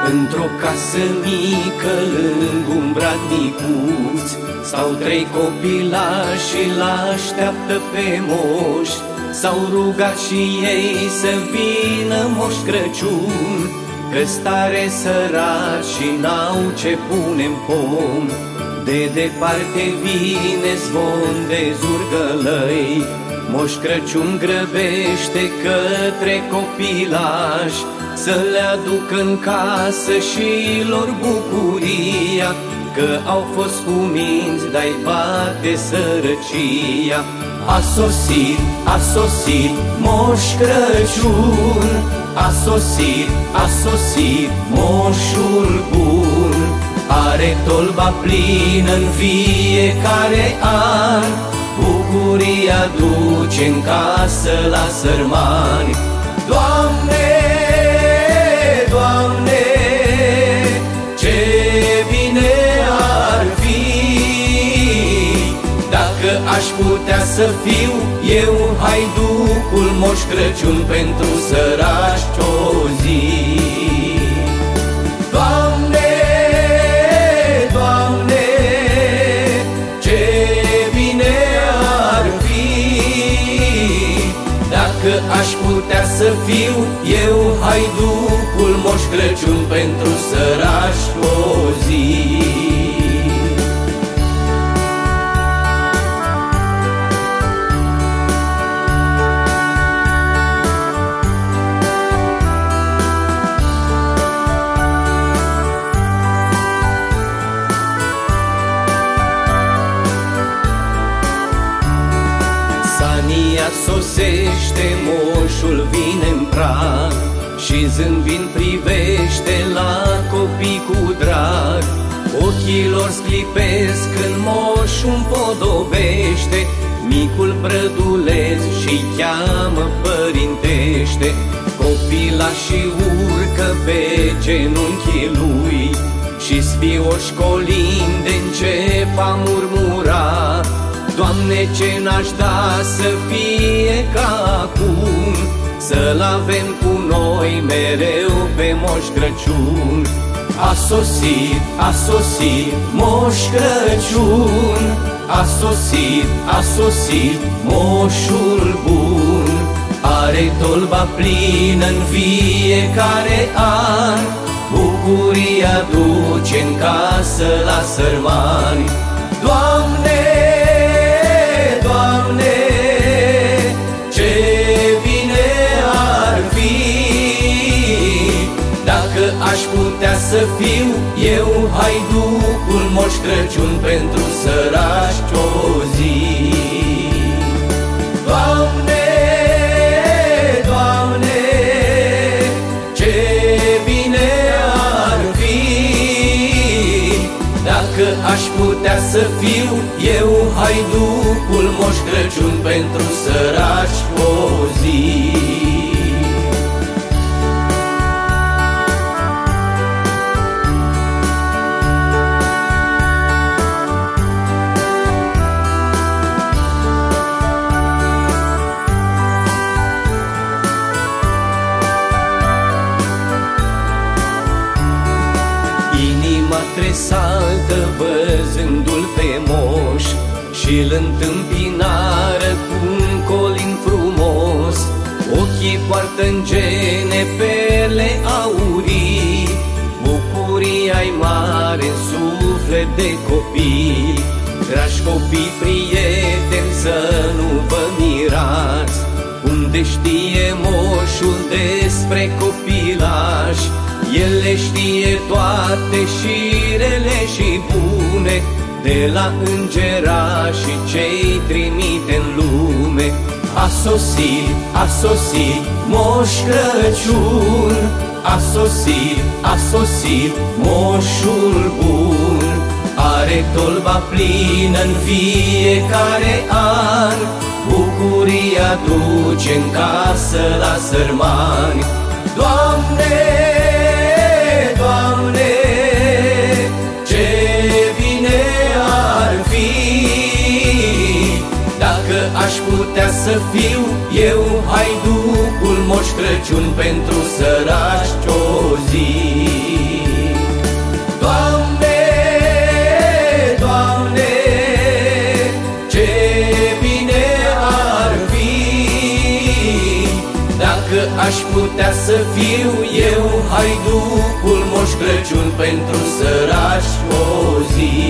Într-o casă mică, lângă un bratnicuț, stau trei copilași și l-așteaptă pe moș. S-au rugat și ei să vină Moș Crăciun, că-s tare săraci și n-au ce pune-n pom. De departe vine zvon de zurgălăi, Moș Crăciun grăbește către copilași, să le aducă în casă și lor bucuria, că au fost cuminți, dar-i bate sărăcia. A sosit Moș Crăciun, a sosit moșul bun. Are tolba plină în fiecare an, bucuria duce în casă la sărmani. Doamne, Doamne, ce bine ar fi dacă aș putea să fiu eu haiducul Moș Crăciun pentru săraci o zi. Doamne, Doamne, ce bine ar fi dacă aș putea să fiu eu haiducul Moș Crăciun pentru săraci o zi. Sania sosește, moșul vine în prag și zâmbind privește la copii cu drag. Ochii lor sclipesc când moșul împodobește micul brăduleț și-i cheamă părintește. Copilașii urcă pe genunchii lui și sfioși colinde încep a murmura: Doamne, ce n-aș da să fie ca acum, să-l avem cu noi mereu pe Moș Crăciun. A sosit Moș Crăciun, a sosit moșul bun. Are tolba plină în fiecare an, bucuria duce în casă la sărmani. Doamne, Doamne, ce bine ar fi dacă aș putea să fiu eu haiducul Moș Crăciun pentru săraci o zi. Doamne, Doamne, ce bine ar fi dacă aș putea să fiu eu haiducul Moș Crăciun pentru săraci o zi. Inima tresaltă văzându-l pe moș și-l întâmpinară cu un colin frumos. Ochii poartă-n gene perle aurii, bucuria-i mare în suflet de copii. Dragi copii, prieteni, să nu vă mirați, unde știe moșul despre copilași. El le știe toate și rele și bune, de la îngerași ce-i trimite în lume. A sosit Moș Crăciun, a sosit moșul bun. Are tolba plină în fiecare an, bucuria duce în casă la sărmani. Doamne, Doamne, ce bine ar fi dacă aș putea să fiu eu haiducul Moș Crăciun pentru săraci o zi. Doamne, Doamne, ce bine ar fi dacă aș putea să fiu eu haiducul Moș Crăciun pentru săraci o zi.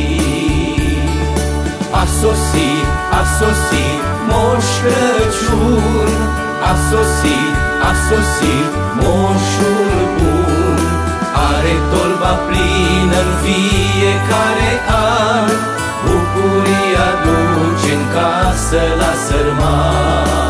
A sosit Moș Crăciun, a sosit Moșul bun. Are tolba plină în fiecare an, bucuria duce în casă la sărman.